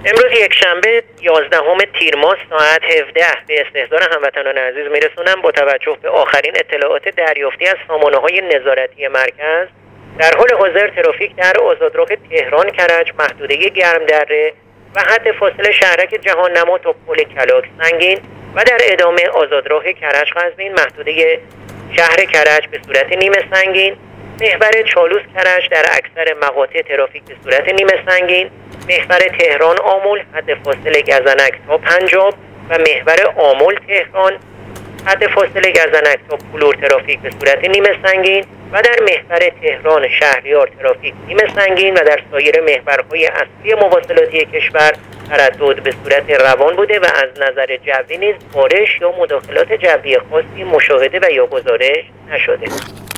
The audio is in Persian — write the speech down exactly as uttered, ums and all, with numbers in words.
امروز یک شنبه یازدهم تیر ماه ساعت هفده به استحضار هموطنان عزیز میرسونم با توجه به آخرین اطلاعات دریافتی از سامانه‌های نظارتی مرکز. در حال حاضر ترافیک در آزادراه تهران کرج، محدوده گرمدره و حد فاصله شهرک جهان نما تا پل کلاک سنگین و در ادامه آزادراه کرج قزوین، محدوده شهر کرج به صورت نیمه سنگین، محور چالوس کرج در اکثر مقاطع ترافیک به صورت نیمه سنگین، محور تهران آمل حد فاصله گزنک تا پنجاب و محور آمل تهران حد فاصله گزنک تا پلور ترافیک به صورت نیمه سنگین و در محور تهران شهریار ترافیک نیمه سنگین و در سایر محورهای اصلی مواصلاتی کشور تردد به صورت روان بوده و از نظر جوی نیز بارش یا مداخلات جوی خاصی مشاهده و یا گزارش نشده.